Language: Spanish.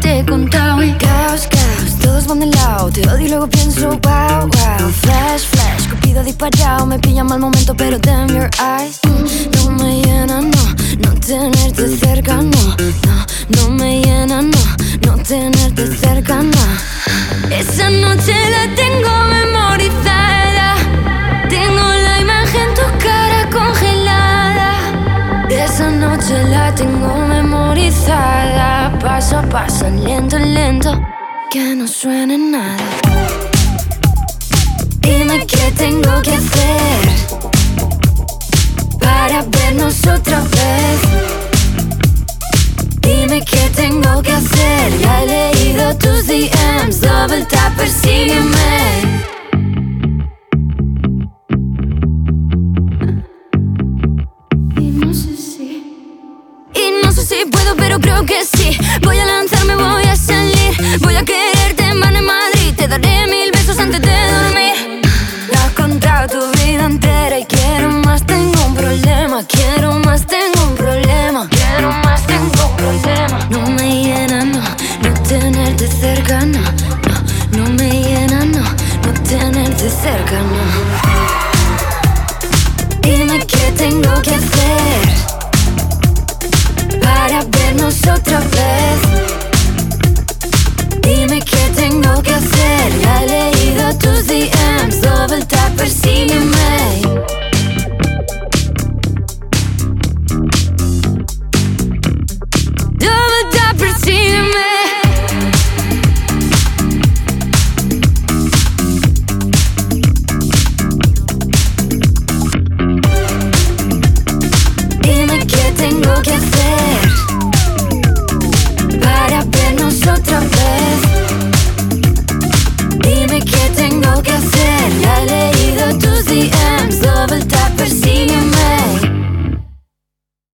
te he contado. Caos, caos, todos van de lado. Te odio y luego pienso, wow, wow. Flash, flash, Cupido disparado. Me pilla mal momento, pero damn your eyes. No me llena, no tenerte cerca, no me llena, no tenerte cerca, no. Esa noche la tengo memorizada. Tengo la imagen, tu cara congelada. Esa noche la tengo memorizada. Paso a paso, lento, lento, que no suene nada. Dime qué tengo que hacer para vernos otra vez. Dime qué tengo que hacer. Ya he leído tus DMs. Double tap, persígueme. Y no sé si puedo, pero creo que sí. Voy a lanzarme, voy a salir. Voy a quererte en Van en Madrid. Te daré 1000 besos antes de dormir. Me has contado tu vida entera y quiero más, tengo un problema. Quiero más, tengo un problema. Quiero más, tengo un problema. No me llena, no tenerte cerca, no me llena, no tenerte cerca, no. Dime qué tengo que hacer para vernos otra vez. Dime qué tengo que hacer.